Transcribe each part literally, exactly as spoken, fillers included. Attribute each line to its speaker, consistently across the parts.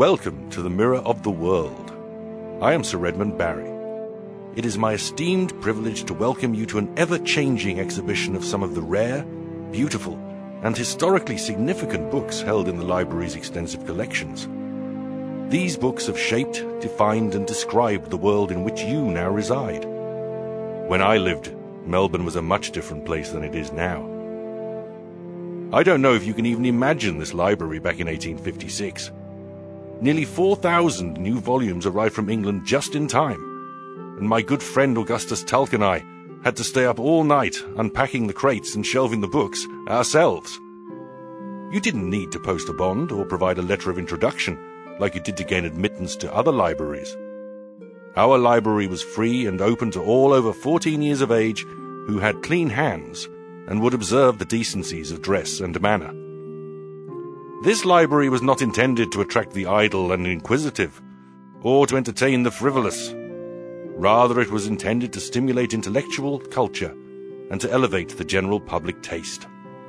Speaker 1: Welcome to the Mirror of the World. I am Sir Edmund Barry. It is my esteemed privilege to welcome you to an ever-changing exhibition of some of the rare, beautiful, and historically significant books held in the library's extensive collections. These books have shaped, defined, and described the world in which you now reside. When I lived, Melbourne was a much different place than it is now. I don't know if you can even imagine this library back in eighteen fifty-six. Nearly four thousand new volumes arrived from England just in time, and my good friend Augustus Tulk and I had to stay up all night unpacking the crates and shelving the books ourselves. You didn't need to post a bond or provide a letter of introduction like you did to gain admittance to other libraries. Our library was free and open to all over fourteen years of age who had clean hands and would observe the decencies of dress and manner. This library was not intended to attract the idle and inquisitive, or to entertain the frivolous. Rather, it was intended to stimulate intellectual culture and to elevate the general public taste.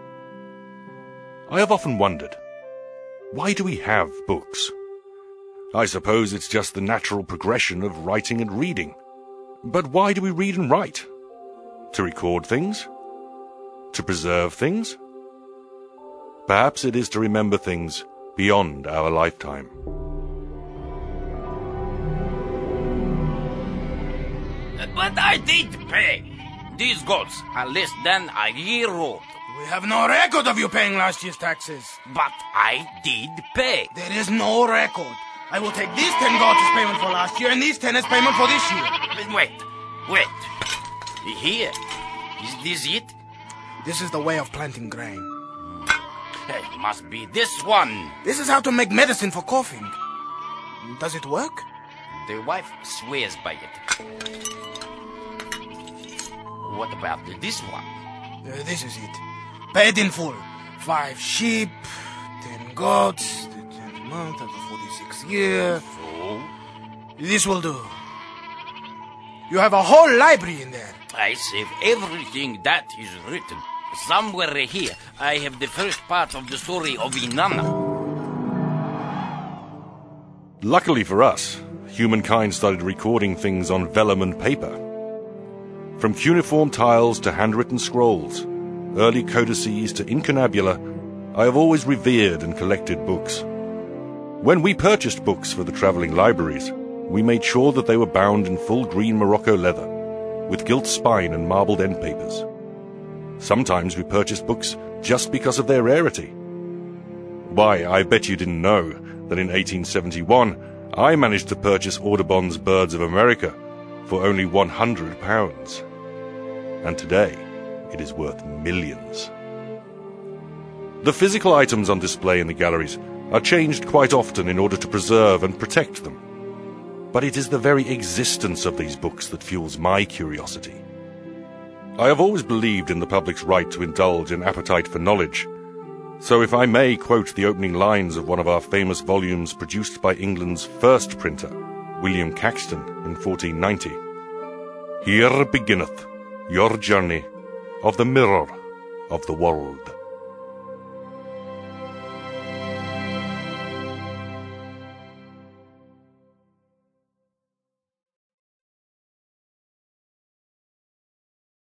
Speaker 1: I have often wondered, why do we have books? I suppose it's just the natural progression of writing and reading. But why do we read and write? To record things? To preserve things? Perhaps it is to remember things beyond our lifetime.
Speaker 2: But I did pay. These goods are less than a year old.
Speaker 3: We have no record of you paying last year's taxes.
Speaker 2: But I did pay.
Speaker 3: There is no record. I will take these ten gods as payment for last year and these ten as payment for this year.
Speaker 2: Wait, wait. Here. Is this it?
Speaker 3: This is the way of planting grain.
Speaker 2: It must be this one.
Speaker 3: This is how to make medicine for coughing. Does it work?
Speaker 2: The wife swears by it. What about this one?
Speaker 3: Uh, this is it. Paid in full. Five sheep, ten goats, the tenth month of the forty-sixth year.
Speaker 2: So?
Speaker 3: This will do. You have a whole library in there.
Speaker 2: I save everything that is written. Somewhere here, I have the first part of the story of Inanna.
Speaker 1: Luckily for us, humankind started recording things on vellum and paper. From cuneiform tiles to handwritten scrolls, early codices to incunabula, I have always revered and collected books. When we purchased books for the travelling libraries, we made sure that they were bound in full green Morocco leather, with gilt spine and marbled end papers. Sometimes we purchased books just because of their rarity. Why, I bet you didn't know that in eighteen seventy-one, I managed to purchase Audubon's Birds of America for only one hundred pounds. And today, it is worth millions. The physical items on display in the galleries are changed quite often in order to preserve and protect them. But it is the very existence of these books that fuels my curiosity. I have always believed in the public's right to indulge an appetite for knowledge. So if I may quote the opening lines of one of our famous volumes produced by England's first printer, William Caxton, in fourteen ninety, "Here beginneth your journey of the mirror of the world."